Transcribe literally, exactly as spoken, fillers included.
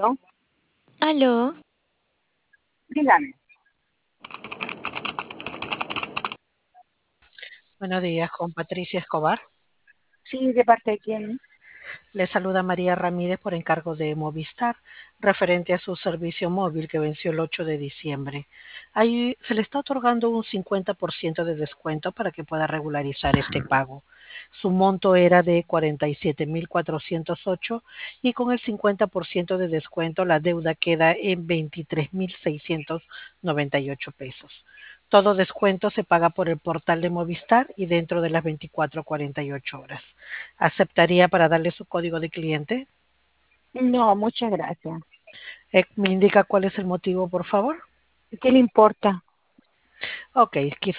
¿No? Aló, Dígame. Buenos días, con Patricia Escobar. Sí, ¿de parte de quién? Le saluda María Ramírez por encargo de Movistar, referente a su servicio móvil que venció el ocho de diciembre. Ahí se le está otorgando un cincuenta por ciento de descuento para que pueda regularizar este pago. Su monto era de cuarenta y siete mil cuatrocientos ocho y con el cincuenta por ciento de descuento la deuda queda en veintitrés mil seiscientos noventa y ocho pesos. Todo descuento se paga por el portal de Movistar y dentro de las veinticuatro a cuarenta y ocho horas. ¿Aceptaría para darle su código de cliente? No, muchas gracias. Eh, ¿Me indica cuál es el motivo, por favor? ¿Qué le importa? Ok, quizá